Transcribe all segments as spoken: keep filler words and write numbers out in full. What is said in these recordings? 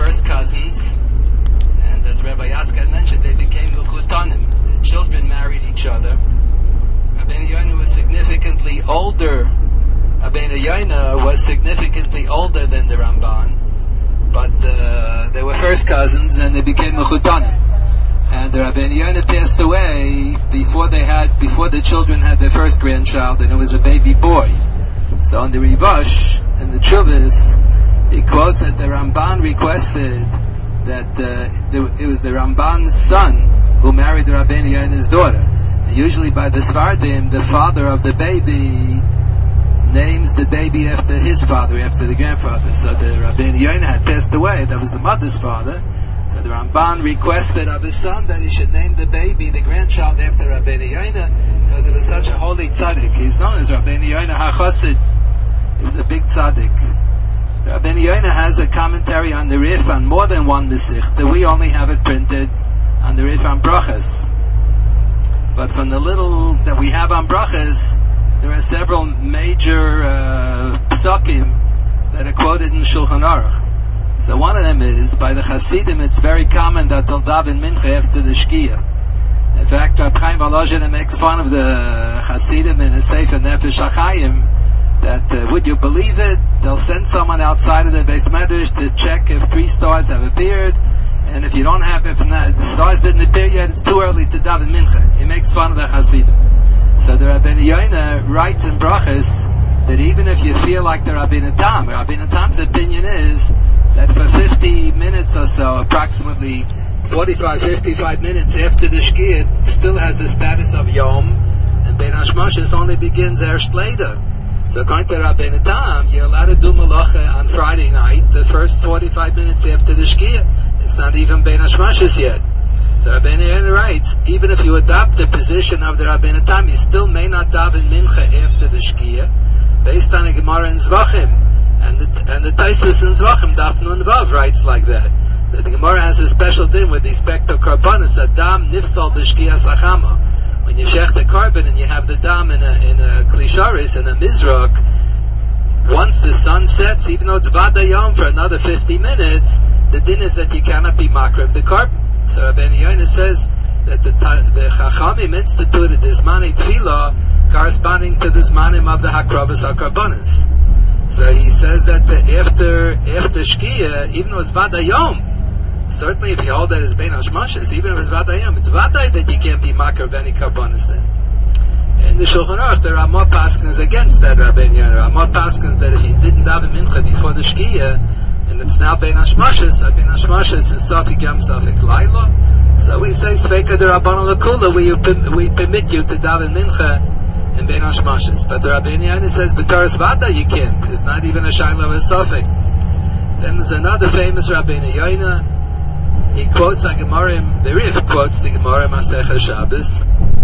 first cousins, and as Rabbi Yaska mentioned, they became Mechutanim. The children married each other. Rabbeinu Yonah was significantly older. Rabbeinu Yonah was significantly older than the Ramban, but uh, they were first cousins, and they became Mechutanim. And the Rabbeinu Yonah passed away before they had, before the children had their first grandchild, and it was a baby boy. So on the Rivash and the Chuvas, he quotes that the Ramban requested that uh, the, it was the Ramban's son who married the Rabbeinu Yonah's daughter. And usually by the Sfardim, the father of the baby names the baby after his father, after the grandfather. So the Rabbeinu Yonah had passed away, that was the mother's father. So the Ramban requested of his son that he should name the baby, the grandchild, after Rabbeinu Yonah, because it was such a holy tzaddik. He's known as Rabbeinu Yonah HaChassid. He was a big tzaddik. Rabbeinu Yonah has a commentary on the Rif on more than one Mesichta. We only have it printed on the Rif on Brachas. But from the little that we have on Brachas, there are several major uh, psukim that are quoted in the Shulchan Aruch. So one of them is, by the Hasidim, it's very common that they'll daven mincha after the Shkia. In fact, Rab Chaim Volozhin makes fun of the Hasidim in his Sefer Nefesh HaChaim, that, uh, would you believe it, they'll send someone outside of the Beis Medrash to check if three stars have appeared, and if you don't have, if not, the stars didn't appear yet, it's too early to daven mincha. He makes fun of the Hasidim. So the Rabbeinu Yonah writes in Brachas that even if you feel like the Rabbeinu Tam, Rabbeinu Tam's opinion is that for fifty minutes or so, approximately forty-five, fifty-five minutes after the Shkia, it still has the status of Yom, and Bein Hashmashis only begins erst later. So according to Rabbeinu Tam, you're allowed to do Malacha on Friday night, the first forty-five minutes after the Shkia. It's not even Bein Hashmashis yet. So Rabbeinu Yonah writes, even if you adopt the position of the Rabbeinu Tam, you still may not daven Mincha after the Shkia, based on a Gemara in Zvachim. And the, and the Taisvus in Zvachim, Daf Nun Vav, writes like that. That the Gemara has a special thing with respect to Karbanis, Adam Nifsal B'Shkia Sachama. When you shech the carbon and you have the dam in a, in a klisharis, in a mizrak, once the sun sets, even though it's vadayom for another fifty minutes, the din is that you cannot be makriv the carbon. So Rabbeinu Yonah says that the, the Chachamim instituted the Zmani Tfilah corresponding to the Zmanim of the Hakravas HaKarbanis. So he says that the, after after Shkia, even though it's Vadayom, certainly if you hold that as Bein Hashmashis, even if it's Vadayom, it's Vaday that you can't be Makar of any Karbanis then. In the Shulchan Aruch, the Ramah Paskins against that Rabbeinu Yonah. Ramah Paskins that if he didn't daven Mincha before the Shkia, and it's now Bein Hashmashis, so Bein Hashmashis is Safik Yom Safik Laila. So we say, Sveika de Rabbanu L'Kula, we, we permit you to daven Mincha in Bein Hashmashis. But the Rabbeinu Yonah says, B'Taras Vada you can't. It's not even a Shaila of a Safik. Then there's another famous Rabbeinu Yonah. He quotes the Gemara, the Rif quotes the Gemara Masechah Shabbos,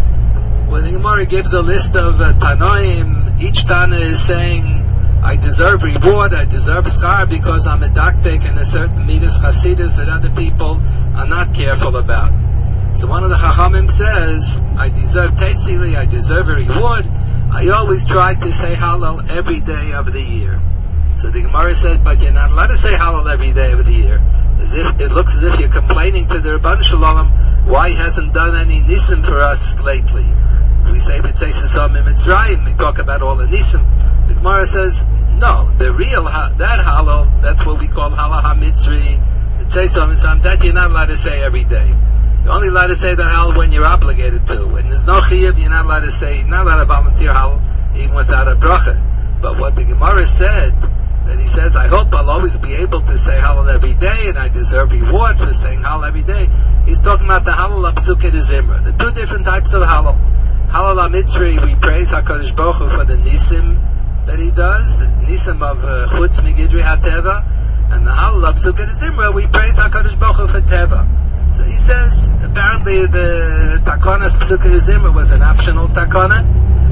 where the Gemara gives a list of uh, Tanoim. Each Tana is saying, I deserve reward, I deserve schar because I'm a daktek in a certain midas chasidus that other people are not careful about. So one of the Chachamim says, I deserve tetzili, I deserve a reward. I always try to say Hallel every day of the year. So the Gemara said, but you're not allowed to say Hallel every day of the year. As if it looks as if you're complaining to the Rabban Shalom why he hasn't done any nisim for us lately. We say B'tzei Sisam Mitzrayim, we talk about all the nisim. The Gemara says, no, the real ha- that Hallel, that's what we call Hallel HaMitzri, B'tzei Sisam Mitzrayim, that you're not allowed to say every day. You're only allowed to say that Hallel when you're obligated to. When there's no chiyuv, you're not allowed to say, you're not allowed to volunteer Hallel even without a bracha. But what the Gemara said, that he says, I hope I'll always be able to say Hallel every day, and I deserve reward for saying Hallel every day. He's talking about the Hallel HaPsukei de Zimra. The two different types of Hallel. Hallel HaMitzri, we praise HaKadosh Baruch Hu for the Nisim that he does, the Nisim of Chutz Migidri HaTeva, and the Hallel HaPsukei de Zimra, we praise HaKadosh Baruch Hu for Teva. So he says, apparently the Takona's Psukei de Zimra was an optional Takona.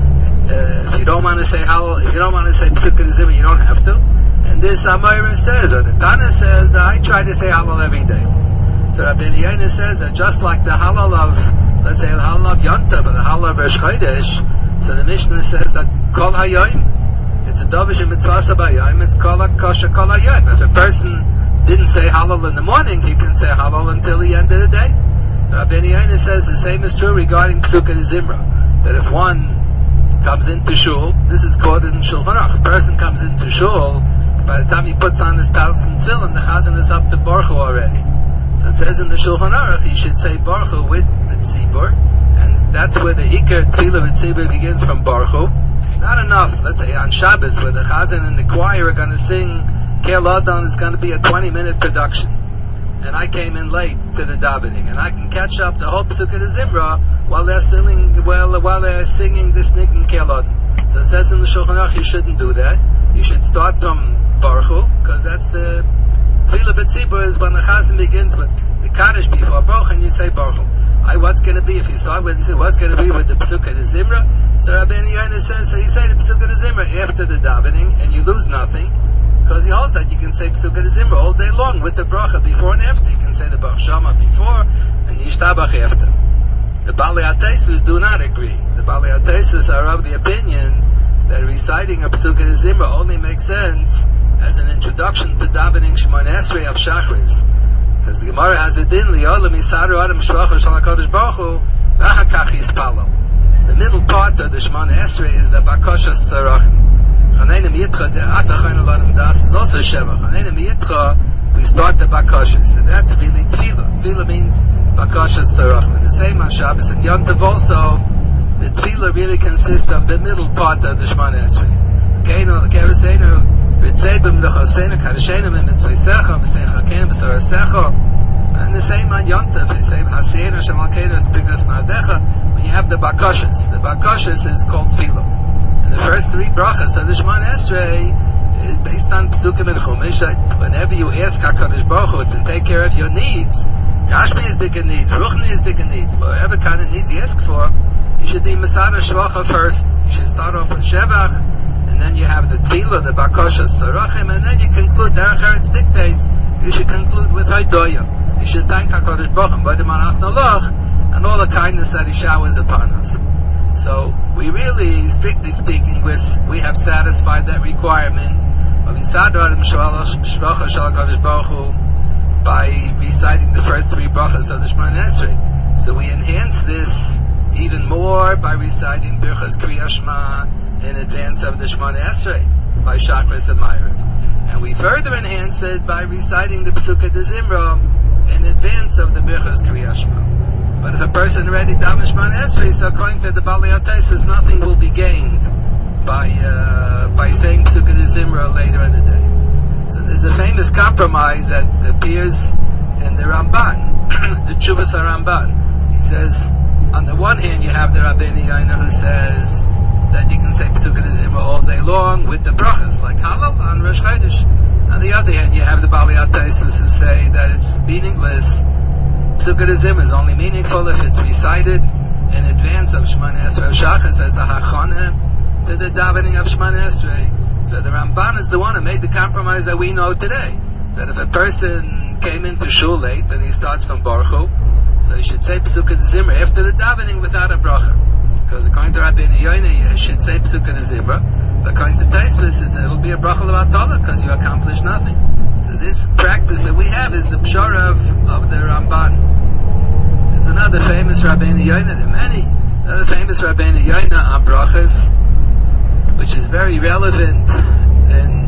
Uh, if you don't want to say Hallel, if you don't want to say Psukei de Zimra, you don't have to. And this Amayra says, or the Tana says, I try to say Hallel every day. So Rabbeinu Yonah says that just like the Hallel of, let's say the Hallel of Yontav or the Hallel of Rosh Chodesh, so the Mishnah says that Kol HaYoim, it's a Dovish and Mitzvah Sabayim, it's Kol HaKosher Kol HaYoim. If a person didn't say Hallel in the morning, he can say Hallel until the end of the day. So Rabbeinu Yonah says the same is true regarding Pesukah Zimra, that if one comes into shul, this is called in Shulchan Aruch, a person comes into shul, by the time he puts on his talis and tefillin, the chazan is up to Baruch Hu already. So it says in the Shulchan Aruch, he should say Baruch Hu with the tzibur, and that's where the Iker Tefillah with tzibur begins from Baruch Hu. Not enough, let's say on Shabbos, where the chazan and the choir are going to sing Kel Adon, is going to be a twenty minute production. And I came in late to the davening, and I can catch up the whole Pesukah Zimra while they're singing, well, while they're singing this Nikin Kel Adon. So it says in the Shulchan Aruch, you shouldn't do that. You should start from Baruch Hu, because that's the Tefillah B'tzibur is when the chazan begins with the Kaddish before Baruch, and you say Baruch Hu. I, what's going to be, if you start with, you say, what's going to be with the Pesukah Zimra? So Rabbeinu Yonah says, so you say the Pesukah Zimra after the davening, and you lose nothing, because he holds that you can say Pesukah Zimra all day long with the bracha before and after. You can say the Baruch Shama before, and Yishtabach after. The Balei HaTosfos do not agree. The Balei HaTosfos are of the opinion that reciting a Pesukah Zimra only makes sense as an introduction to davening Shemona Esrei of Shachris. Because the Gemara has a din, Li'olam Yisaru Adam Shvacha Shal HaKadosh Baruch Hu, V'achakach Yispalel. The middle part of the Shemona Esrei is the Bakashas Tzarachim. Chaneinu Yitcha De'ata Chaynu L'Adam Das is also Sheva. Chaneinu Yitcha, we start the Bakashas, and that's really Tefillah. Tefillah means Bakashas Tzarachim. And the same on Shabbos and Yom Tov also, the Tefillah really consists of the middle part of the Shemona Esrei. Keinu Kevaseinu B'tzeibim L'choseinu Kadeshenu Mitzvaysecha V'seichakeinu B'sorasecha. And the same on Yom Tov, the same Haseinu Shemalkeinu Spigas Ma'adecha. When you have the Bakashas, the Bakashas is called Tefillah. And the first three brachas of the Shemona Esrei is based on Pesukim and Chumash. Whenever you ask HaKadosh Baruch Hu to take care of your needs, Gashmi is Dika needs, Ruchni is Dika needs, whatever kind of needs you ask for, you should be Masada Shvacha first. You should start off with Shevach, and then you have the Tefillah, the Bakashas Tzarachim, and then you conclude, Derech Eretz dictates, you should conclude with Haidoya. You should thank HaKadosh Baruch Hu, B'Diman Achnolach, and all the kindness that He showers upon us. So, we really, strictly speaking, we have satisfied that requirement of Yisadru Adam Shvacha Shal HaKadosh Baruch Hu by reciting the first three brachas of the Shemona Esrei. So we enhance this even more by reciting Birchas Kriyas Shema in advance of the Shemona Esrei by Shachris and Ma'ariv. And we further enhance it by reciting the Pesukah Zimra in advance of the Birchas Kriyas Shema. But if a person already daven Shemona Esrei, so according to the Balei HaTosfos, nothing will be gained by uh, by saying Pesukah Zimra later in the day. So there's a famous compromise that appears in the Ramban, the Tshuvas HaRamban. He says, on the one hand, you have the Rabbeinu Yonah who says that you can say Pesukah Zimra all day long with the brachas, like Hallel on Rosh Chodesh. On the other hand, you have the Balei HaTosfos who say that it's meaningless. Pesukah Zimra is only meaningful if it's recited in advance of Shemona Esrei. Shachas as a hachana to the davening of Shemona Esrei. So the Ramban is the one who made the compromise that we know today. That if a person came into shul late, then he starts from Baruch Hu. So he should say Pesukah Zimra after the davening without a bracha. Because according to Rabbeinu Yonah, you should say Pesukah Zimra. But according to Tosfos, it'll be a bracha l'vatala because you accomplished nothing. So this practice that we have is the pshara of, of the Ramban. There's another famous Rabbeinu Yonah, there are many, another famous Rabbeinu Yonah on brachas, which is very relevant in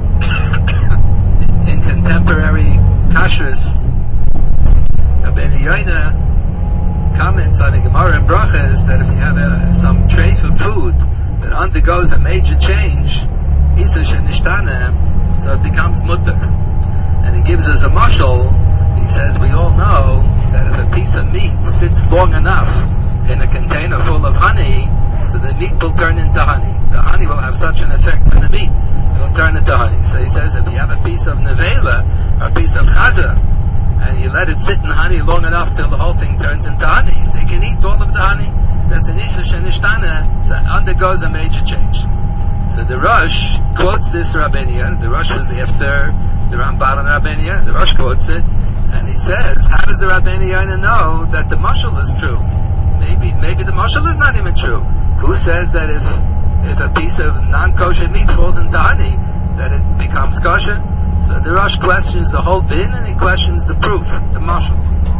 in contemporary kashrus. Rabbeinu Yonah comments on a Gemara in brachas that if you have a, some treif of food that undergoes a major change, isa shenishtana, so it becomes mutter. And he gives us a mashal. He says we all know that if a piece of meat sits long enough in a container full of honey, so the meat will turn into honey. The honey will have such an effect on the meat, it will turn into honey. So he says if you have a piece of nevela or a piece of chaza, and you let it sit in honey long enough till the whole thing turns into honey, so you can eat all of the honey. That's an isa shenishtana, so it undergoes a major change. So the Rosh quotes this Rabbeinu Yonah. The Rosh was after the Ramban and the Rabbeinu Yonah. The Rosh quotes it, and he says, how does the Rabbeinu Yonah know that the mashal is true? Maybe maybe the mashal is not even true. Who says that if if a piece of non-kosher meat falls into honey, that it becomes kosher? So the Rosh questions the whole din and he questions the proof, the mashal.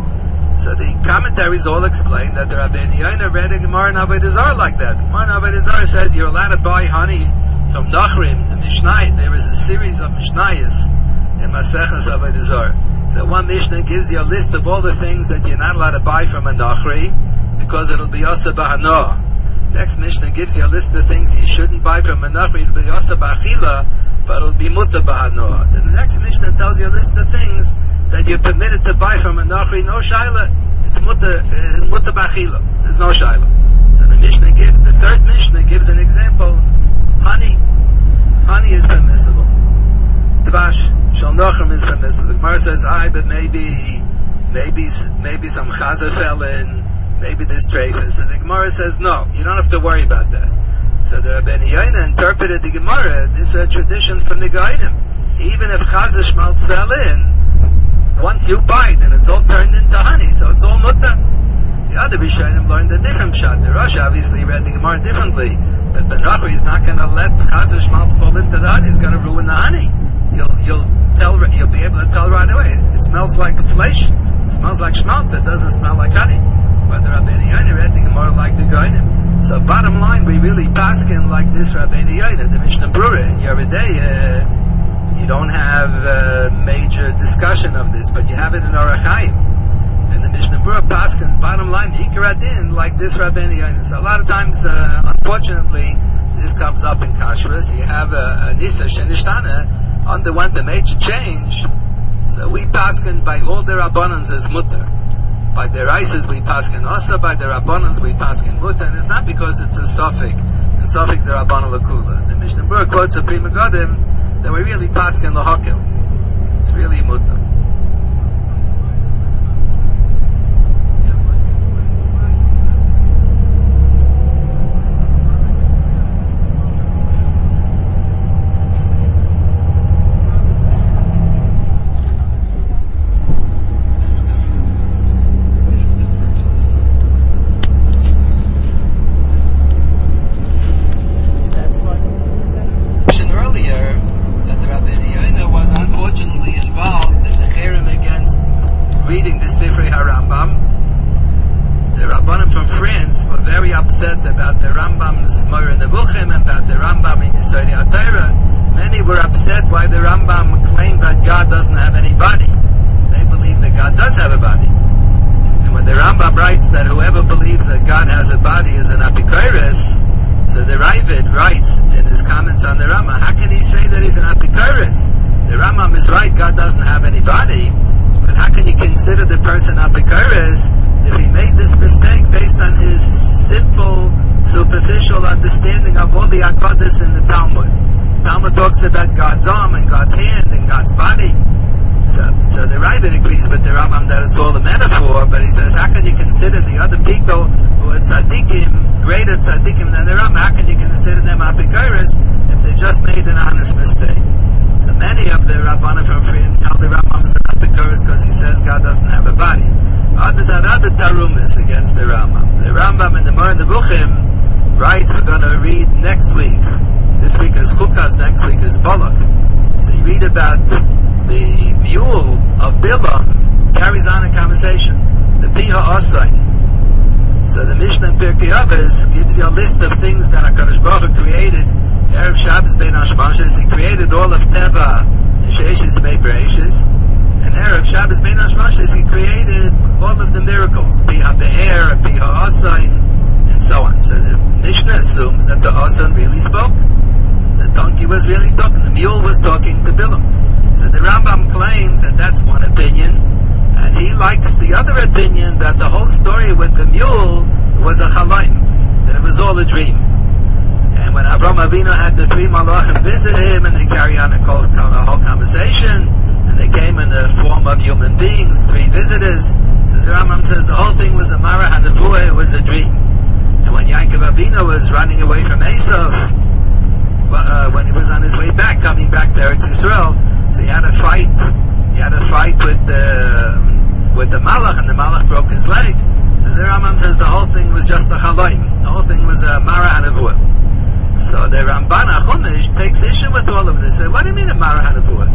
So the commentaries all explain that the Rabbeinu Yoina read a Gemara in Avodah Zarah like that. The Gemara in Avodah Zarah says you're allowed to buy honey from Nachrim, the Mishnah. There is a series of Mishnayos in Maseches Avodah Zarah. So one Mishnah gives you a list of all the things that you're not allowed to buy from a Nachri because it'll be Asa B'Hanoah. Next Mishnah gives you a list of things you shouldn't buy from a Nachri, it'll be Asa B'Achila, but it'll be Muta B'Hanoah. Then the next Mishnah tells you a list of things that you're permitted to buy from a Nachri, no Shaila, it's Muta, uh, muta B'Achila, there's no Shaila. So the Mishnah gives, the third Mishnah gives an example, honey, honey is permissible. Dvash, Shal Nachrim is permissible. The Gemara says, aye, but maybe, maybe, maybe some Chaza fell in, maybe there's treifas. And the Gemara says, no, you don't have to worry about that. So the Rabbeinu Yoina interpreted the Gemara, this is a tradition from the Gainim. Even if Chaza Shmaltz fell in, once you buy, then it's all turned into honey, so it's all mutter. The other Rishonim learned a different shot. The Rosh obviously read the Gemara differently, but the Nachri is not going to let Chaza Shmaltz fall into the honey, it's going to ruin the honey. You'll, you'll tell, you'll be able to tell right away. It smells like flesh. It smells like schmaltz. It doesn't smell like honey. But the Rabbeinu Yoina read the Gemara like the Gainim. So bottom line, we really paskin like this Rabbeinu Yoina, the Mishnah Brura. In Yeridei, uh, you don't have a major discussion of this, but you have it in Orach Chaim. And the Mishnah Brura paskins, bottom line, Yikar Adin, like this Rabbeinu Yoina. So a lot of times, uh, unfortunately, this comes up in Kashrus. You have a, a Nisa Shenishtana, underwent a major change, so we paskin by all their Rabbanans as mutter. By their Isis we paskin also, by their Rabbanans we paskin mutter, and it's not because it's a suffix, and suffix the Rabbanan Lakula. The Mishnah Berurah quotes a Pri Megadim that we really paskin lahakil. It's really mutter. About the Rambam's Moreh Nevuchim and about the Rambam in Yesodei HaTorah. Many were upset why the Rambam claimed that God doesn't have any body. They believe that God does have a body. And when the Rambam writes that whoever believes that God has a body is an Apikoros, so the Ravid writes in his comments on the Rambam, how can he say that he's an Apikoros? The Rambam is right, God doesn't have any body, but how can you consider the person Apikoros if he made this mistake based on his simple, superficial understanding of all the Hakadosh in the Talmud? Talmud talks about God's arm and God's hand and God's body. So, so the Ravid agrees with the Rambam that it's all a metaphor, but he says, how can you consider the other people who are tzaddikim, greater tzaddikim than the Rambam, how can you consider them Apikoros if they just made an honest mistake? So many of the Rabbanim from Friends tell the Rambam is an Apikoros because he says God doesn't have a body. Others have other tarumas against the Rambam. The Rambam in the Moreh Nevuchim writes, we're going to read next week. This week is Chukas, next week is Balak. So you read about the mule of Bilam carries on a conversation. The Piha Osain. So the Mishnah in Pirkei Avos gives you a list of things that HaKadosh Baruch Hu created. Erev Shabbos Ben Hashmashos, he created all of Teva and Sheishis Mei Bereishis. And Erev Shabbos Ben Hashmashos, he created all of the miracles, Piha Be'er, Piha Osain, and so on. So the Mishnah assumes that the Osain really spoke. The donkey was really talking. The mule was talking to Bilam. So the Rambam claims that that's one opinion, and he likes the other opinion that the whole story with the mule was a chalaim, that it was all a dream. And when Avram Avinu had the three malachim visit him, and they carry on a whole, a whole conversation, and they came in the form of human beings, three visitors, so the Rambam says the whole thing was a Mara HaNevuah, it was a dream. And when Yaakov Avinu was running away from Esav, well, uh, when he was on his way back, coming back to Eretz Yisrael, so he had a fight, he had a fight with the, with the Malach, and the Malach broke his leg. So the Rambam says the whole thing was just a chalaim. The whole thing was a Mara HaNevuah. So the Ramban HaChumash takes issue with all of this. So what do you mean a Mara HaNevuah? The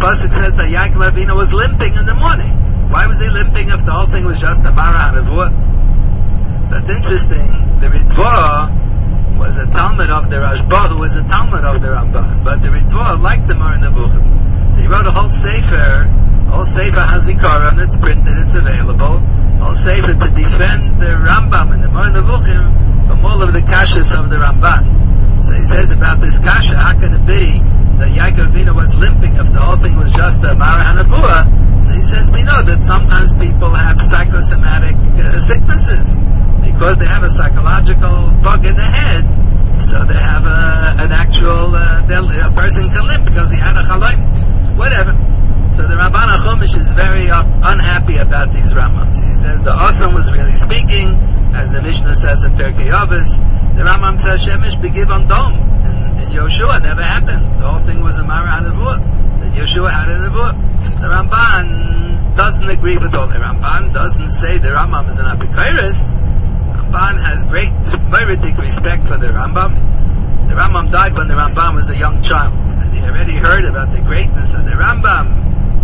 pasuk says that Yaakov Avinu was limping in the morning. Why was he limping if the whole thing was just a Mara Hanavua? So it's interesting. The Ritva was a Talmud of the Rashba, who was a Talmud of the Ramban. But the Ritva liked the Mara Nevuchim. So he wrote a whole Sefer. The whole Sefer has Zikaron, it's printed, it's available. The whole Sefer to defend the Rambam and the Mara Nevuchim from all of the kashas of the Ramban. So he says about this kasha, how can it be that Yaakov Avinu was limping if the whole thing was just a Mara Hanavua? So he says, we know that sometimes people have psychosomatic uh, sicknesses because they have a psychological bug in the head. So they have a, an actual, uh, a person can limp because he had a chalaim. Whatever. So the Ramban HaChumash is very uh, unhappy about these Ramams. He says the Osam was really speaking, as the Mishnah says in Pirkei Avos. The Rambam says Shemesh begiv on dom. And, and Yoshua never happened. The whole thing was a Mara Hanavua. That Yoshua had a Nevuah. The Ramban doesn't agree with all. The Ramban doesn't say the Rambam is an Apikairis. Ramban has great meritic respect for the Rambam. The Rambam died when the Rambam was a young child. And he already heard about the greatness of the Rambam.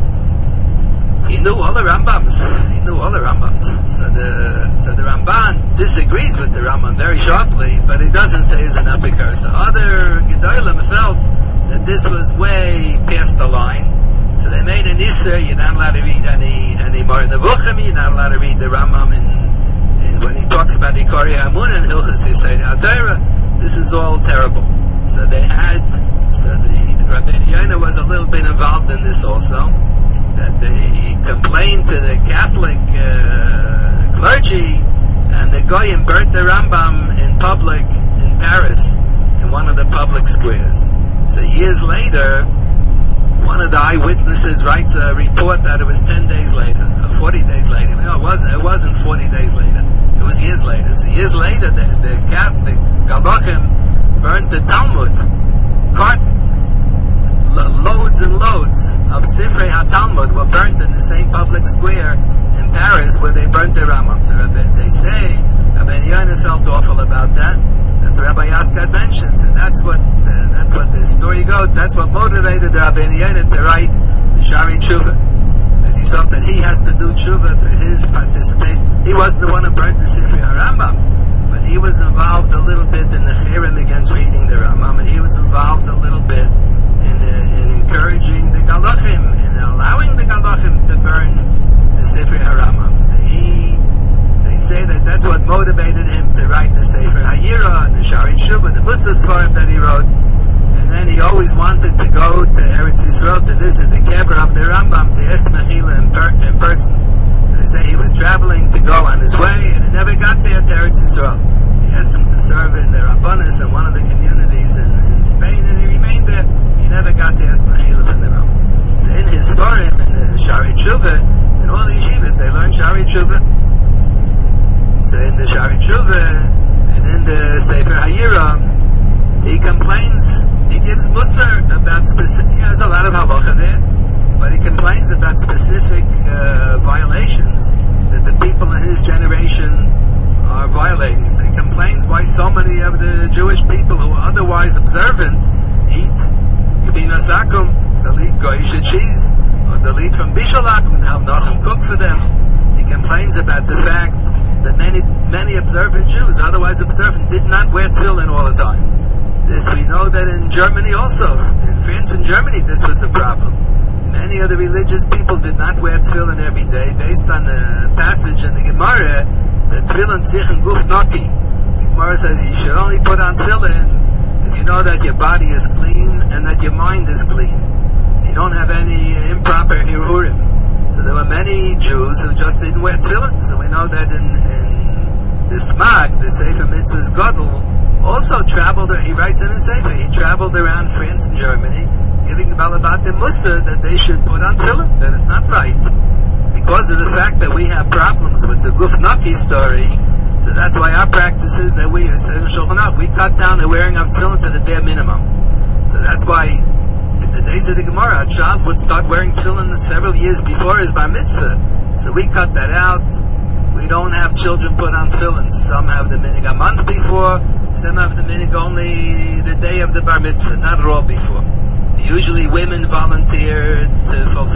He knew all the Rambams. He knew all the Rambams. So the so the Ramban disagrees with the Rambam very sharply, but he doesn't say he's an apikar. So other Gedolim felt that this was way past the line. So they made an Isser. You're not allowed to read any any more in the Nevuchim. You're not allowed to read the Rambam in, in when he talks about Ikari Hamun and Hilchas Yisrael Adayra. This is all terrible. So they had. So the Rabbeinu Yonah was a little bit involved in this also. That they complained to the Catholic uh, clergy, and the Goyim burnt the Rambam in public in Paris, in one of the public squares. So years later, one of the eyewitnesses writes a report that it was ten days later, or forty days later. No, it wasn't. It wasn't forty days later. It was years later. So years later, the the, the Galachim burned the Talmud. Carton. Loads and loads of Sifrei HaTalmud were burnt in the same public square in Paris where they burnt the Rambam. So they say Rabbeinu Yonah felt awful about that. That's what Rabbi Yaskad mentions, and that's what uh, that's what the story goes. That's what motivated the Rabbeinu Yonah to write the Shari Tshuva. And he thought that he has to do Tshuva through his participation. He wasn't the one who burnt the Sifrei HaRambam, but he was involved a little bit in the Cherem against reading the Rambam, and he was involved a little bit In, uh, in encouraging the Galachim, in allowing the Galachim to burn the Sifrei HaRambam. So he, they say that that's what motivated him to write the Sefer Hayira, the Shari Tshuva, the Musa Sfarim that he wrote. And then he always wanted to go to Eretz Yisrael to visit the Kever of the Rambam, to ask Mechila in, per, in person. And they say he was traveling to go on his way, and he never got there to Eretz Yisrael. He asked him to serve in the Rabbanis in one of the communities in, in Spain, and he remained there. He never got to ask Mechila in the room. So in his Sfarim, in the Shari Tshuva, in all the yeshivas, they learn Shari Tshuva. So in the Shari Tshuva, and in the Sefer Hayira, he complains, he gives Musar about specific, he has a lot of halacha there, but he complains about specific uh, violations that the people in his generation are violating. So he complains why so many of the Jewish people who are otherwise observant eat Gebina Sakum, they'll eat Goyisha cheese, or they'll eat from Bishalak and have Nachum cook for them. He complains about the fact that many many observant Jews, otherwise observant, did not wear tefillin all the time. This we know that in Germany also, in France and Germany, this was a problem. Many of the religious people did not wear tefillin every day, based on the passage in the Gemara that tefillin sichen guf naki. The Gemara says you should only put on tefillin if you know that your body is clean and that your mind is clean. You don't have any improper hirurim. So there were many Jews who just didn't wear tefillin. So we know that in, in the Smag, the Sefer Mitzvahs Gadol, also traveled, he writes in his Sefer, he traveled around France and Germany, giving the Balabatim Musa that they should put on tefillin. That is not right. Because of the fact that we have problems with the Guf Naki story, so that's why our practice is that we, we cut down the wearing of tefillin to the bare minimum. So that's why in the days of the Gemara, a child would start wearing tefillin several years before his bar mitzvah. So we cut that out. We don't have children put on tefillin. Some have the minig a month before, some have the minig only the day of the bar mitzvah, not at all before. Usually women volunteer to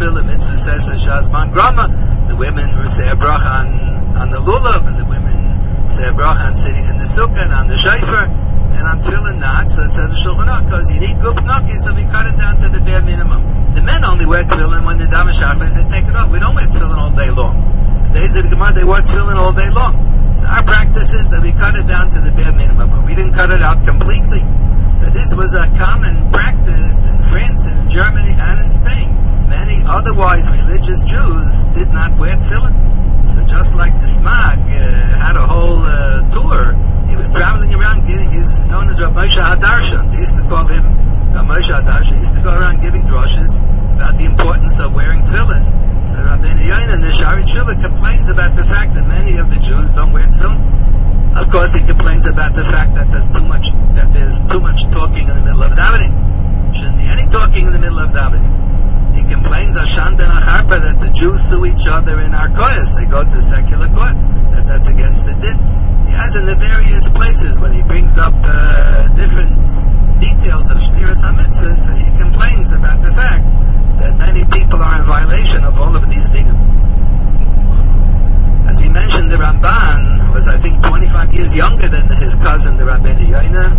tefillin, mitzvah says shazman grama. The women say a bracha on, on the lulav, and the women say a bracha on sitting in the sukkah and on the shayfer, and on tefillin not. So it says the Shulchan Aruch, because you need guf naki, so we cut it down to the bare minimum. The men only wear tefillin when they daven shachris, they take it off. We don't wear tefillin all day long. The days of the Gemara, they wear tefillin all day long. So our practice is that we cut it down to the bare minimum, but we didn't cut it out completely. So this was a common practice in France and in Germany and in Spain. Many otherwise religious Jews did not wear tefillin. So just like the Smag uh, had a whole uh, tour, he was traveling around giving, he's known as Rav Moshe Hadarshan. They used to call him Rav Moshe Hadarshan. He used to go around giving drushes about the importance of wearing tefillin. So Rabbeinu Yoina in the Shari Tshuva complains about the fact that many of the Jews don't wear tefillin. Of course, he complains about the fact that there's too much that there's too much talking in the middle of davening. Shouldn't be any talking in the middle of davening. He complains Ashanda and Acharpa that the Jews sue each other in our koyas. They go to secular court. That that's against the din. He has in the various places when he brings up uh, different details of Shmiras HaMitzvahs, so he complains about the fact that many people are in violation of all of these things. As we mentioned, the Ramban was, I think, twenty-five years younger than his cousin, the Rabbeinu Yoina.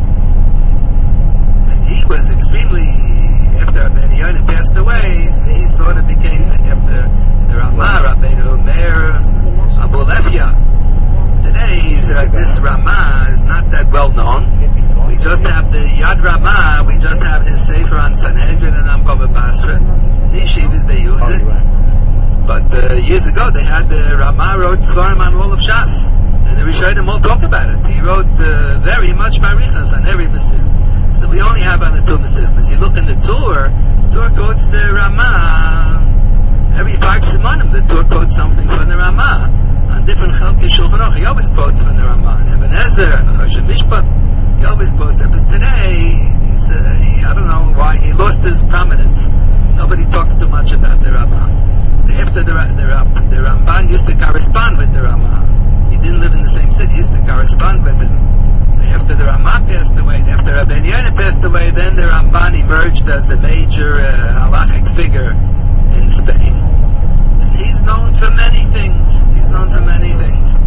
And he was extremely, after Rabbeinu Yoina passed away, he sort of became, after the Ramah, Rabbeinu Meir Abu Lefya. Today, he's, uh, this Ramah is not that well known. We just have the Yad Ramah, we just have his Sefer on Sanhedrin and on Bava Basra. The yeshivas, they use it. But uh, years ago, they had the Ramah wrote Svarim on all of Shas, and the Rishonim all talk about it. He wrote uh, very much Marichas on every Masechta. So we only have on the two Masechtas. You look in the Tur, Tur quotes the Ramah every five Simonim. The Tur quotes something from the Ramah on different Chalkei Shulchan Aruch. He always quotes from the Ramah, and Eben Ezer and Choshen Mishpat. He always quotes it. But today, he's, uh, he, I don't know why he lost his prominence. Nobody talks too much about the Ramah. So after the, the, the Ramban used to correspond with the Ramah. He didn't live in the same city, he used to correspond with him. So after the Ramah passed away, after Rabbeinu Yoina passed away, then the Ramban emerged as the major uh, halachic figure in Spain. And he's known for many things. He's known for many things.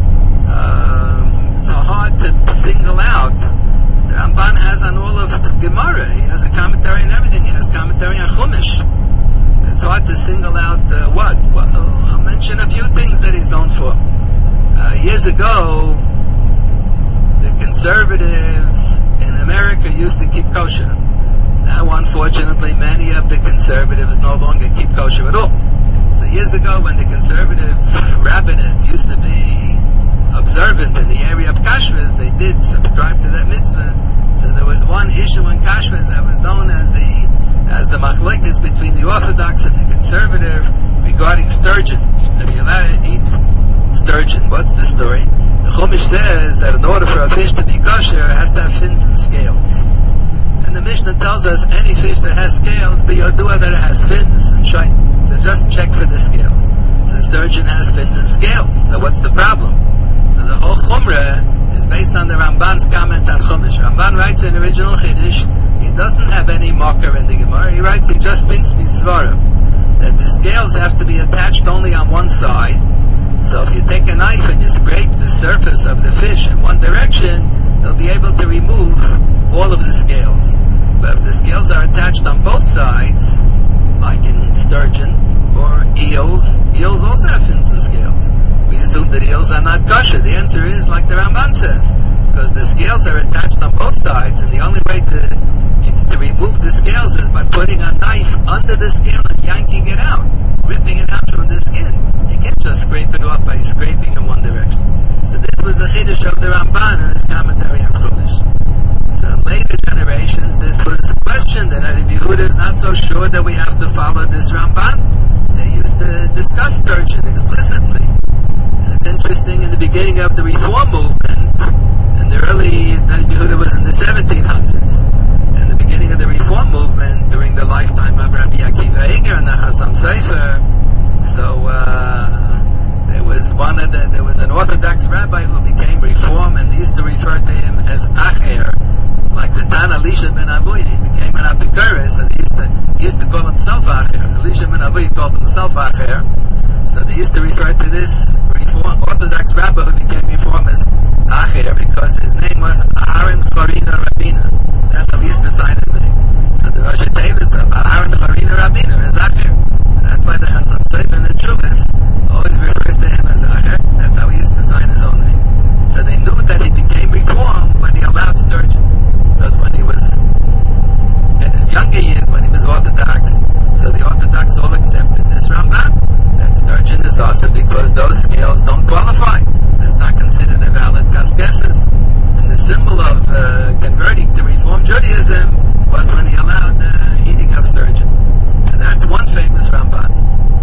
Um, it's so hard to single out. The Ramban has on all of Gemara. He has a commentary on everything. He has commentary on Chumash. It's hard to single out uh, what. Well, I'll mention a few things that he's known for. Uh, years ago, the conservatives in America used to keep kosher. Now, unfortunately, many of the conservatives no longer keep kosher at all. So years ago, when the conservative rabbinate used to be observant in the area of kashrus, they did subscribe to that mitzvah. So there was one issue in kashrus that was known as the as the machlekes between the Orthodox and the conservative regarding sturgeon. Are you allowed to eat sturgeon? What's the story? The Chumash says that in order for a fish to be kosher, it has to have fins and scales. And the Mishnah tells us any fish that has scales, be yodua that it has fins and shite. So just check for the scales. So sturgeon has fins and scales. So what's the problem? So the whole Chumrah is based on the Ramban's comment on Chumash. Ramban writes in original Chiddush, he doesn't have any marker in the Gemara. He writes, he just thinks Misvara, that the scales have to be attached only on one side. So if you take a knife and you scrape the surface of the fish in one direction, they'll be able to remove all of the scales. But if the scales are attached on both sides, like in sturgeon or eels, eels also have fins and scales. We assume that eels are not kosher. The answer is like the Ramban says, because the scales are attached on both sides, and the only way to to remove the scales is by putting a knife under the scale and yanking it out, ripping it out from the skin. You can't just scrape it off by scraping in one direction. So this was the Chiddush of the Ramban in his commentary on Chumash. So in later generations, this was questioned, and Rabbi Yehuda is not so sure that we have to follow this Ramban. They used to discuss sturgeon explicitly. And it's interesting, in the beginning of the Reform movement, in the early, Rabbi Yehuda was in the seventeen hundreds, in the beginning of the Reform movement, during the lifetime of Rabbi Akiva Eiger and the Chassam Sofer, so uh, there was one of the, there was an Orthodox rabbi who became Reform, and they used to refer to him as Acher, like the Tana Elisha ben Avuya. He became an Apikoros, and he used to, he used to call himself himself Acher. Elisha ben Avi called himself Acher. So they used to refer to this Reform, Orthodox rabbi who became Reform as Acher because his name was Aharon Charina Rabina. That's how he used to sign his name. So the Rosh Tevis of Aharon Charina Rabina is Acher. And that's why the Chasam Sofer and the Chuvas always refers to him as Acher. That's how he used to sign his own name. So they knew that he became Reform when he allowed Sturgeon. Because when he was in his younger years, when he was Orthodox, so the Orthodox all accepted this Ramban. That Sturgeon is also because those scales don't qualify. That's not considered a valid kaskesis. And the symbol of uh, converting to Reform Judaism was when he allowed uh, eating of sturgeon. So that's one famous Ramban.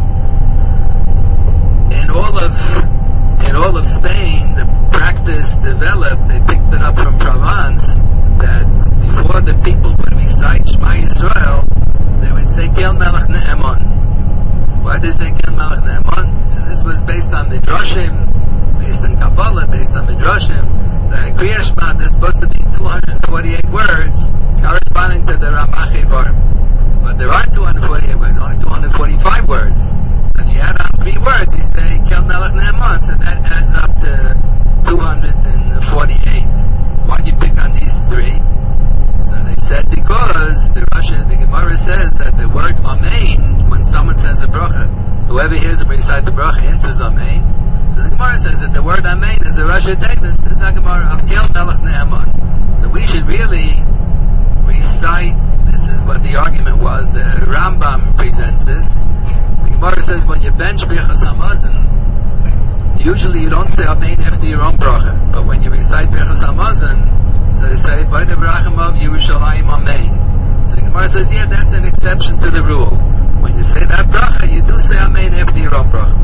In all of in all of Spain, the practice developed. They picked it up from Provence that before the people would recite Shema Yisrael, they would say Kel Melech Ne'eman. Why did they say Kel Melech Ne'eman? So this was based on Midrashim, based on Kabbalah, based on Midrashim. The Kriya Shema, there's supposed to be two hundred forty-eight words corresponding to the Ramach Evar. But there aren't two hundred forty-eight words, only two hundred forty-five words. So if you add on three words, you say Kel Melech Ne'eman, so that adds up to two hundred forty-eight. Why do you pick on these three? So they said because the Russia, the Gemara says that the word Amen, when someone says a bracha, whoever hears him recite the bracha answers Amen. So the Gemara says that the word Amen is a Rashi Tevis. This is a Gemara of Kel Melech Ne'eman. So we should really recite. This is what the argument was. The Rambam presents this. The Gemara says when you bench Birchas Hamazon, usually you don't say Amen after your own bracha, but when you recite Birchas Hamazon, so they say B'nei Berachim of Yerushalayim Amen. So the Gemara says, yeah, that's an exception to the rule. When you say that bracha, you do say Amen after your own bracha.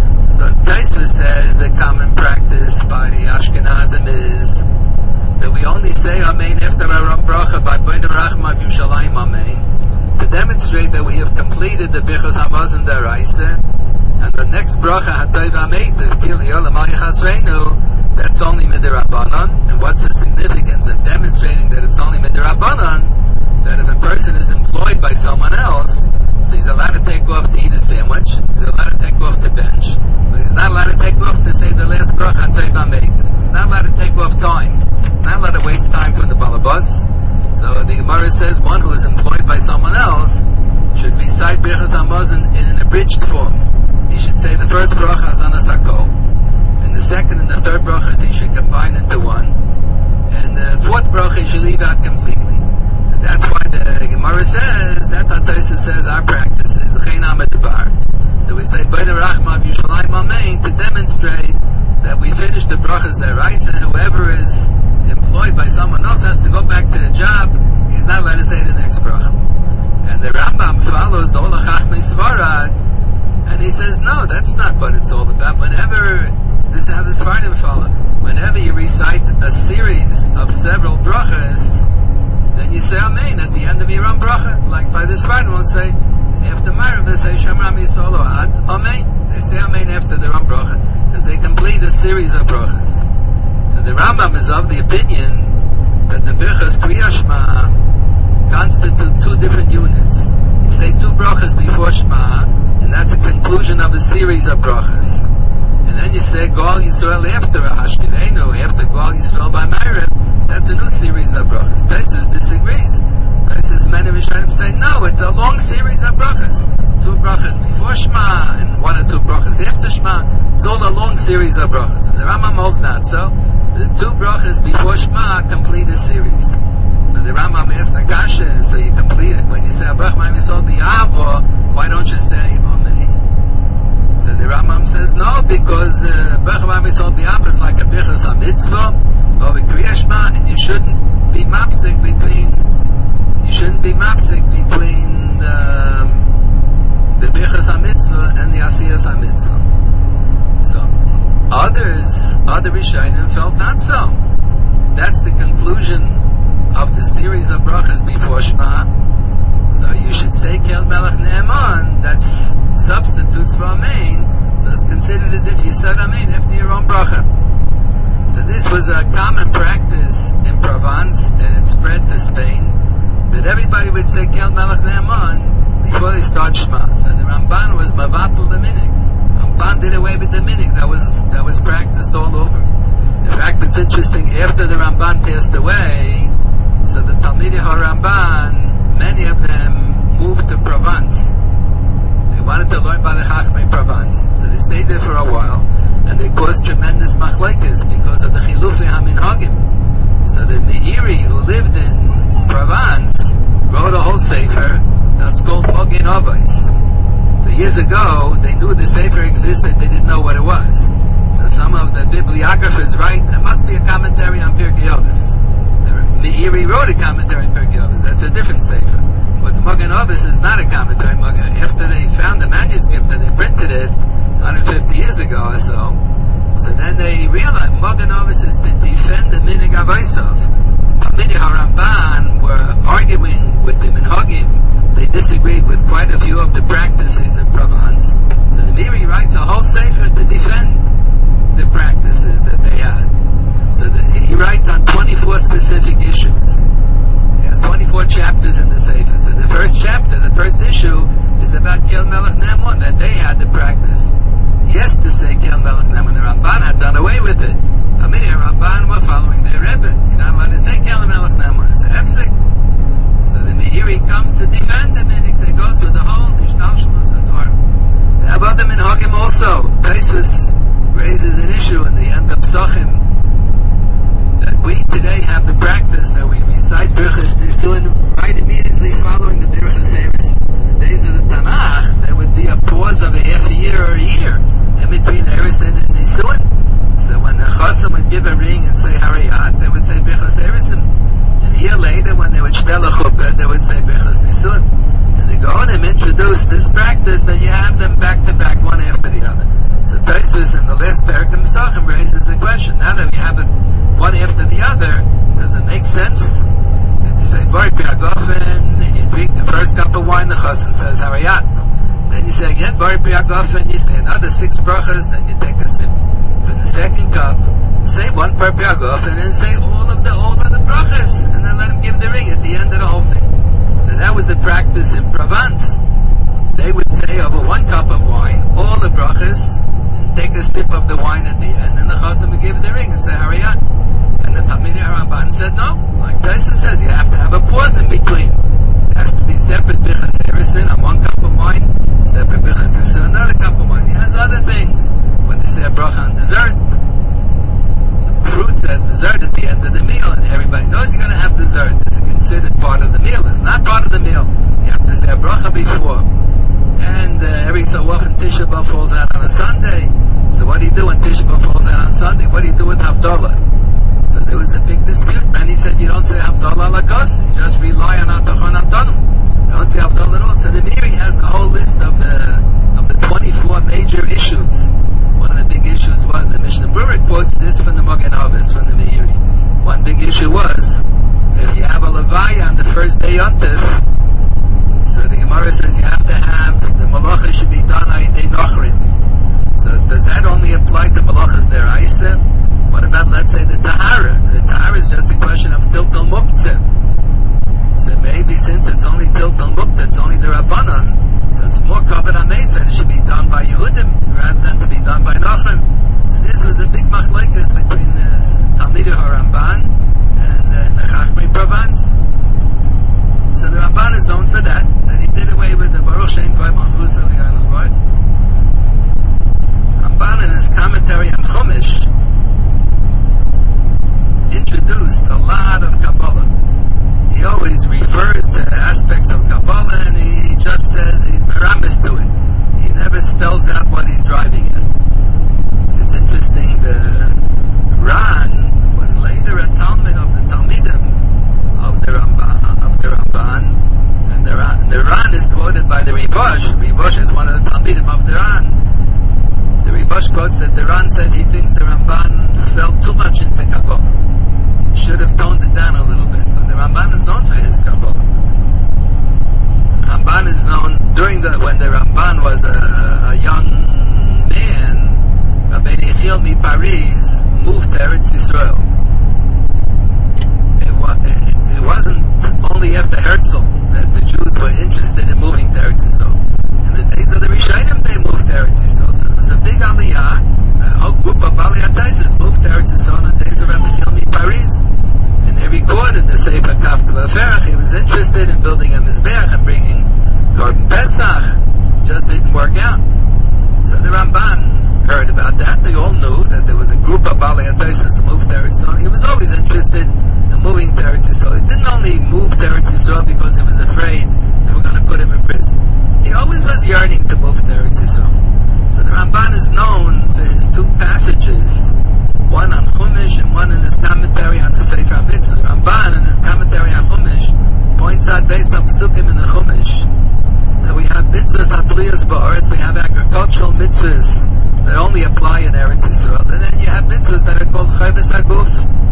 So Taisva says the common practice by Ashkenazim is that we only say Amen after our own bracha by B'nei Berachim of Yerushalayim Amen, to demonstrate that we have completed the Birchas Hamazon Daraisa. And the next bracha, Hatoiv HaMeitiv, Kil Yolam Al Yichasreinu, that's only Midirabanan. And what's the significance of demonstrating that it's only Midirabanan? That if a person is employed by someone else, so he's allowed to take off to eat a sandwich, he's allowed to take off to bench, but he's not allowed to take off to say the last bracha, Hatoiv HaMeitiv. He's not allowed to take off time. He's not allowed to waste time from the balabas. So the Gemara says one who is employed by someone else should recite Birchas Hamazon in an abridged form. He should say the first bracha is on a sakol, and the second and the third brachas he should combine into one, and the fourth bracha he should leave out completely. So that's why the Gemara says, that's how Tosfos says our practice is Chein Amad Devar, that we say B'nei Berachim of Yerushalayim Amen to demonstrate that we finished the brachas deraisa, and whoever is employed by someone else has to go back to the job. He's not allowed to say the next bracha. And the Rambam follows the Olach Chachmei Svarad, and he says, no, that's not what it's all about. Whenever, this is how the Sfardim follow, whenever you recite a series of several brachas, then you say Amen at the end of your own bracha. Like by the Sfardim will say, after Marav they say Shemram Yisrael Ad Amen. They say Amen after their own bracha, because they complete a series of brachas. So the Rambam is of the opinion that the Birchas Kriya Shema constitute two different units. You say two brachas before Shema, and that's a conclusion of a series of brachas. And then you say Goal Yisrael after Hashkidenu, after Goal Yisrael by Ma'ariv, that's a new series of brachas. Tosfos disagrees. Tosfos, many Rishonim say, no, it's a long series of brachas. Two brachas before Shema, and one or two brachas after Shema. It's all a long series of brachas. And the Rambam holds not so. The two brachas before Shema complete a series. So the Rambam asked Akasha, so you complete it. When you say Abrach Ma'am Yisrael B'Yavo, why don't you say Amen? So the Rambam says no, because Abrach Ma'am Yisrael B'Yavo is like a Birchas HaMitzvah or a Kriya Shema, and you shouldn't be mapsik between you shouldn't be mapsik between um, the Birchas HaMitzvah and the Asiyas HaMitzvah. So others, other Rishonim felt not so. That's the conclusion of the series of brachas before Shema. So you should say Kel Melech Ne'eman, that's substitutes for Amen, so it's considered as if you said Amen after your own bracha. So this was a common practice in Provence, and it spread to Spain, that everybody would say Kel Melech Ne'eman, before they start Shema. So the Ramban was Mavatul the Minig. Ramban did away with the Minig that was that was practiced all over. In fact, it's interesting, after the Ramban passed away, so the Talmidei HaRamban, many of them moved to Provence. They wanted to learn by the Chachmei Provence. So they stayed there for a while, and they caused tremendous machlekes because of the Chilufei HaMinhagim. So the Meiri, who lived in Provence, wrote a whole sefer that's called Mogen Avos. So years ago, they knew the sefer existed, they didn't know what it was. So some of the bibliographers write, there must be a commentary on Pirkei Avos. The Meiri wrote a commentary on Pirkei Avos, that's a different sefer. But the Mogen Avos is not a commentary. After they found the manuscript and they printed it one hundred fifty years ago or so, so then they realized Mogen Avos is to defend the Minig Avaisov. Talmidei HaRamban were arguing with the Minhagim. They disagreed with quite a few of the practices of Provence. So the Meiri writes a whole sefer to defend the practices that they had. So the, he writes on twenty-four specific issues. He has twenty-four chapters in the sefer. So the first chapter, the first issue, is about Kel Melech Nemon, that they had the practice. Yes, to say Kel Melech Nemon. The Ramban had done away with it. Talmidei HaRamban were following their Rebbe. You're not allowed to say Kel Melech Nemon. It's a hefsek. So the Meiri comes to defend them, and he goes through the whole Ishtalshlus and or. They have other Minhagim also. Taisus raises an issue in the end of Psachim, that we today have the practice that we recite Birchas Nisuin right immediately following the Birchas Eris. In the days of the Tanakh, there would be a pause of a half a year or a year in between Eris and Nisuin. So when the Chasam would give a ring and say Harayat, they would say Birchas Eris, and a year later when they would shtel a chuppah, they would say Birchas Nisuin. And the Gaonim introduced this practice that you have them back to back, one after the other. So Tosfos in the last Perek of Pesachim raises the question, now that we have it one after the other, does it make sense that you say Bari Piagofen and you drink the first cup of wine, the Chassan says Harayat, then you say again Bari Piagofen, you say another six brachas, then you take a sip from the second cup, say one per Piagofen, and then say all of the all of the brachas, and then let him give the ring at the end of the whole thing. So that was the practice in Provence. They would say over one cup of wine all the brachas, and take a sip of the wine at the end, and the Chasam would give the ring and say Harayat. And the Talmidei HaRamban said no, like Tyson says, you have to have a pause in between. It has to be separate Birchas Erisin on one cup of wine, separate Birchas Nisun on another cup of wine. He has other things. When they say a bracha on dessert, fruits at dessert at the end of the meal, and everybody knows you're going to have dessert. It's considered part of the meal. It's not part of the meal. You have to say a bracha before. And uh, every so often Tisha B'Av falls out on a Sunday. So what do you do when Tisha B'Av falls out on Sunday? What do you do with Havdalah? So there was a big dispute. Many said you don't say Havdalah lakos, you just rely on Atachon Avdalim. You don't say Havdalah at all. So the Meiri has the whole list of the of the twenty-four major issues. One of the big issues was the Mishnah Berurah quotes this from the Mogen Avos, from the Meiri. One big issue was if you have a levaya on the first day Yontif, so the Gemara says you have to have the malacha should be done on Yidei Nochrin. So does that only apply to malachas deraisa? What about, let's say, the Tahara? The Tahara is just a question of Tiltal Muktzeh. So maybe since it's only Tiltal Muktzeh, it's only the Rabbanan, so it's more covered on Mesa, it should be done by Yehudim rather than to be done by Nachrim. So this was a big machlekes between the Talmidei HaRamban and uh, the Chachmei Provence. So the Ramban is known for that, that he did away with the Baruch Shem Tvay Malchus Aliyah. Ramban in his commentary on Chumash introduced a lot of Kabbalah. He always refers to aspects of Kabbalah and he just says he's meramis to it. He never spells out what he's driving at. It's interesting, the Ran was later a Talmud of the Talmidim of the Ramban, of the Ramban, and the Ran, the Ran is quoted by the Ribosh. Ribosh is one of the Talmidim of the Ran. The Ribosh quotes that the Ran said he thinks the Ramban fell too much into Kabbalah. Should have toned it down a little bit, but the Ramban is known for his Kabbalah. Ramban is known during the when the Ramban was a, a young man. Rabbi Yechiel mi Paris moved to Eretz Yisrael. It, wa- it, it wasn't only after Herzl that the Jews were interested in moving to Eretz yearning to move to Eretz Yisrael. So the Ramban is known for his two passages, one on Chumash and one in his commentary on the Sefer HaMitzvah. The Ramban in his commentary on Chumash points out, based on Psukim in the Chumash, that we have mitzvahs hatliyas ba'aretz, we have agricultural mitzvahs that only apply in Eretz Yisrael, and then you have mitzvahs that are called chayvus haguf,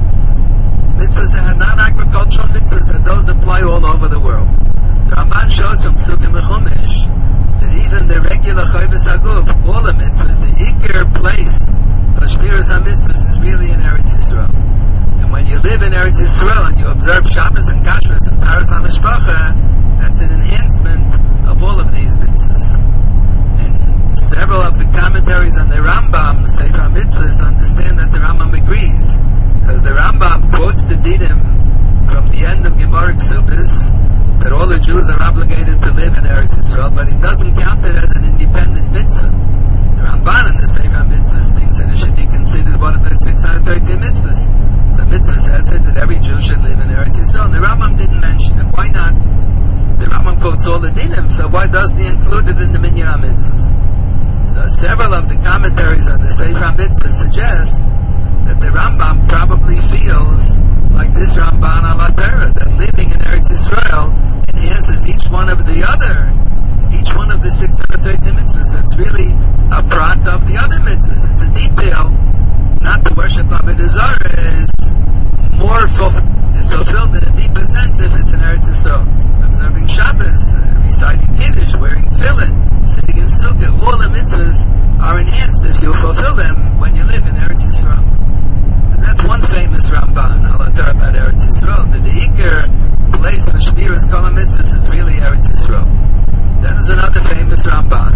mitzvahs that are non-agricultural mitzvahs, and those apply all over the world. The Ramban shows from Psukim Chumash that even the regular chayvus haguf, all the mitzvahs, the ikar place for shmiras ha-mitzvahs is really in Eretz Yisrael. And when you live in Eretz Yisrael and you observe Shabbos and Kashrus and Taras HaMishpacha, that's an enhancement of all of these mitzvahs. And several of the commentaries on the Rambam, Sefer HaMitzvahs, understand that the Rambam agrees, because the Rambam quotes the Dinim from the end of Gemara Ksubis, that all the Jews are obligated to live in Eretz Yisrael, but he doesn't count it as an independent mitzvah. The Ramban in the Sefer HaMitzvahs thinks that it should be considered one of the six hundred thirty mitzvahs. So mitzvah says that every Jew should live in Eretz Yisrael. And the Rambam didn't mention it. Why not? The Rambam quotes all the dinim, so why doesn't he include it in the Minyan HaMitzvahs? So several of the commentaries on the Sefer HaMitzvahs suggest that the Rambam probably feels like this Ramban ala Torah, that living in Eretz Yisrael enhances each one of the other, each one of the six hundred thirty mitzvahs. So it's really a prat of the other mitzvahs. It's a detail. Not to worship Avodah Zarah is more fulfilled, is fulfilled in a deeper sense if it's in Eretz Yisrael. Observing Shabbos, uh, reciting Kiddush, wearing tefillin, sitting in Sukkah, all the mitzvahs are enhanced if you fulfill them when you live in Eretz Yisrael. So that's one famous Ramban, Al Torah about Eretz Yisrael. The Ikar place for Shmiras Kol HaMitzvahs is really Eretz Yisrael. Then there's another famous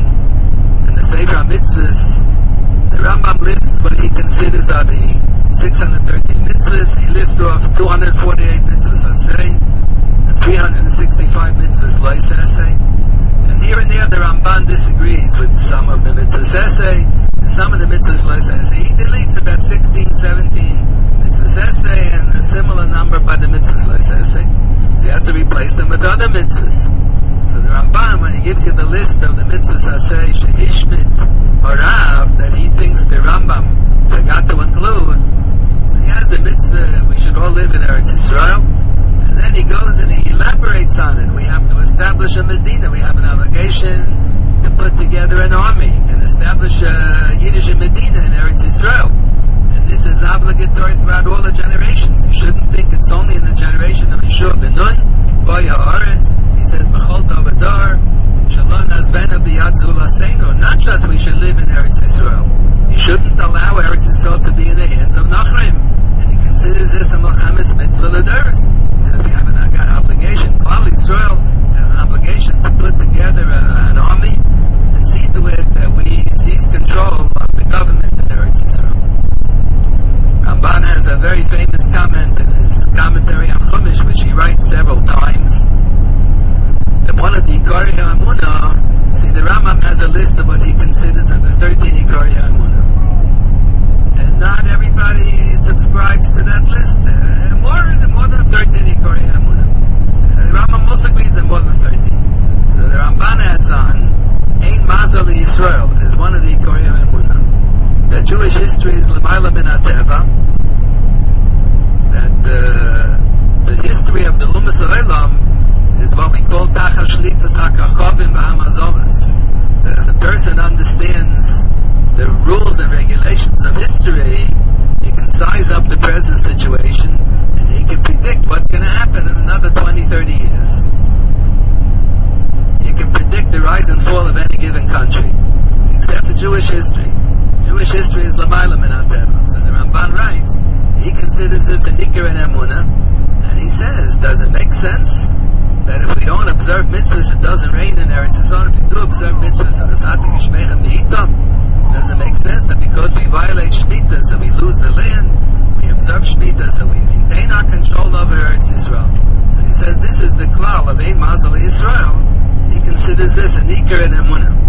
Ramban in the Sefer HaMitzvahs. The Rambam lists what he considers are the six hundred thirteen mitzvahs. He lists off two hundred forty-eight mitzvahs asay and three hundred sixty-five mitzvahs lois asay. And here and there the Ramban disagrees with some of the mitzvahs asay and some of the mitzvahs lois asay. He deletes about sixteen, seventeen mitzvahs asay and a similar number by the mitzvahs lois asay. So he has to replace them with other mitzvahs. So the Ramban, when he gives you the list of the mitzvahs asay shehishmit harav that he thinks the Rambam forgot to include, so he has the mitzvah we should all live in Eretz Yisrael, and then he goes and he elaborates on it. We have to establish a Medina. We have an obligation to put together an army and establish a Yiddish Medina in Eretz Yisrael. And this is obligatory throughout all the generations. You shouldn't think it's only in the generation of Yeshua ben Nun, Boy HaAretz. He says, B'chol Davadar, Shalom Nazvena B'yad Zulaseinu. Not just we should live in Eretz Yisrael. You shouldn't allow Eretz Yisrael to be in the hands of Nachrim. And he considers this a Melchames Mitzvah L'Doros. He says we have an obligation, Klal Yisrael has an obligation to put together a, an army and see to it that we seize control of the government in Eretz Yisrael. Ramban has a very famous comment in his commentary on Chumash, which he writes several times. And one of the Ikarei HaEmunah, see, the Rambam has a list of what he considers are the thirteen Ikarei HaEmunah. And not everybody subscribes to that list. Uh, more, more than thirteen Ikarei HaEmunah. Uh, the Rambam also agrees that more than thirteen. So the Ramban adds on, Ein Mazal Yisrael is one of the Ikarei HaEmunah. That Jewish history is L'mayla min HaTeva. That uh, the history of the Umas Ha'olam is what we call Tachas Shlitas HaKachavim V'Hamazolas. That if a person understands the rules and regulations of history, he can size up the present situation and he can predict what's going to happen in another twenty, thirty years. You can predict the rise and fall of any given country, except for Jewish history. Jewish history is L'mayla min HaTeva. So the Ramban writes, he considers this an Ikar and Emunah, and he says, does it make sense that if we don't observe mitzvahs, it doesn't rain in Eretz Yisrael? If we do observe mitzvahs, so does it make sense that because we violate Shemitah, so we lose the land? We observe Shemitah, so we maintain our control over Eretz Yisrael. So he says this is the klal of Ein Mazal Yisrael, and he considers this an Ikar and Emunah.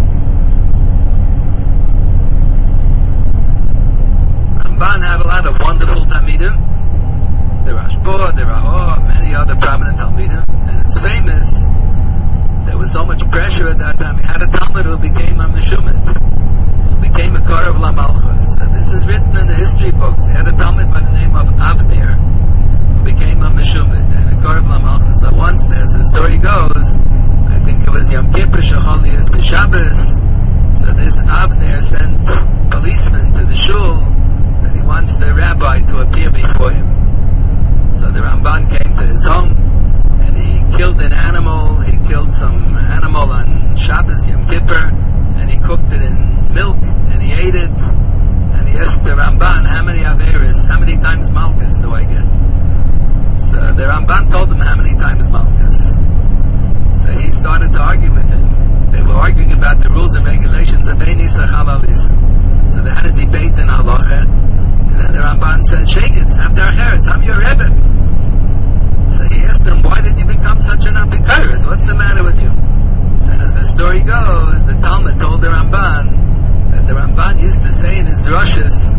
Ramban had a lot of wonderful Talmidim. The Rashba, the Ra'ah, many other prominent Talmidim, and it's famous there was so much pressure at that time. He had a Talmud who became a Meshumit, who became a Korav LaMalchus. And this is written in the history books. He had a Talmud by the name of Avner, who became a Meshumit and a Korav LaMalchus. So once, as the story goes, I think it was Yom Kippur, Shecholias B'Shabbos, so this Avner sent policemen to the shul that he wants the rabbi to appear before him. So the Ramban came to his home, and he killed an animal. He killed some animal on Shabbos, Yom Kippur, and he cooked it in milk, and he ate it. And he asked the Ramban, how many Averis, how many times Malchus do I get? So the Ramban told him how many times Malchus. So he started to argue with him. They were arguing about the rules and regulations of Einisa Chalalisa. So they had a debate in Halacha, and then the Ramban said, Shake it, Abdar Cheretz, I'm your Rebbe. So he asked him, why did you become such an Apikoros? What's the matter with you? So as the story goes, the Talmud told the Ramban that the Ramban used to say in his drushes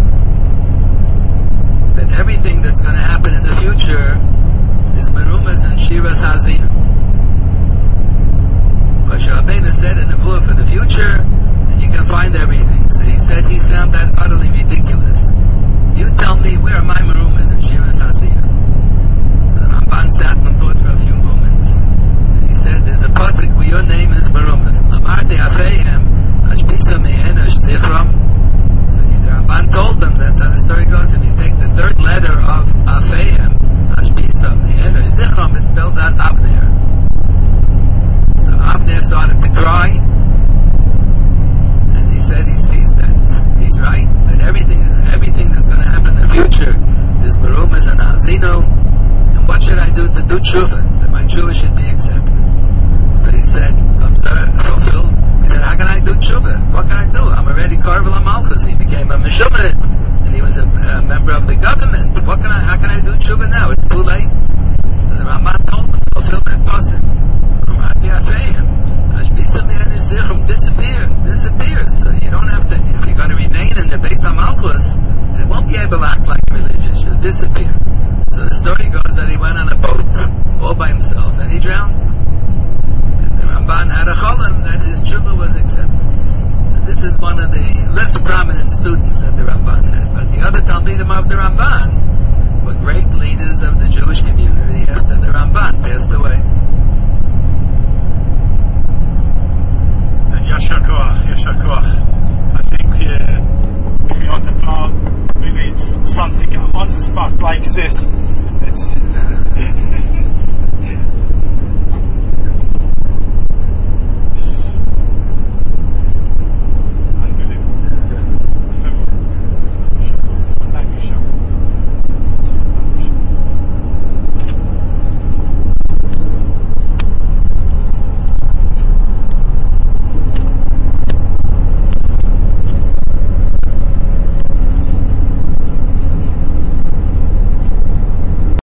that everything that's going to happen in the future is Merumas and Shiras Hazina. Moshe Rabbeinu said in the book for the future, and you can find everything. So he said he found that utterly ridiculous. You tell me, where are my Merumas and Shiras Hazina? So the Ramban sat and thought for a few moments, and he said, there's a pasuk where your name is Merumas. Amarti Afeihem, Ashbisa Mehenash Zichram. So the Ramban told them, that's how the story goes, if you take the third letter of Afeihem, Ashbisa Mehenash Zichram, it spells out Avner. So Avner started to cry, and he said he sees that he's right, that everything is everything that's going to happen in the future is Merumas and Hazino, and what should I do to do tshuva, that my tshuva should be accepted? So he said, observe, fulfill. He said, how can I do tshuva? What can I do? I'm already Korav LaMalchus. He became a Meshumit, and he was a, a member of the government. What can I? How can I do tshuva now? It's too late. So the Ramban told him, fulfill that pasuk. Disappear, disappear. So you don't have to, if you're going to remain in the Beis HaMalchus, so you won't be able to act like a religious, you'll disappear. So the story goes that he went on a boat, all by himself, and he drowned. And the Ramban had a cholam that his tshuva was accepted. So this is one of the less prominent students that the Ramban had. But the other Talmidim of the Ramban were great leaders of the Jewish community after the Ramban passed away.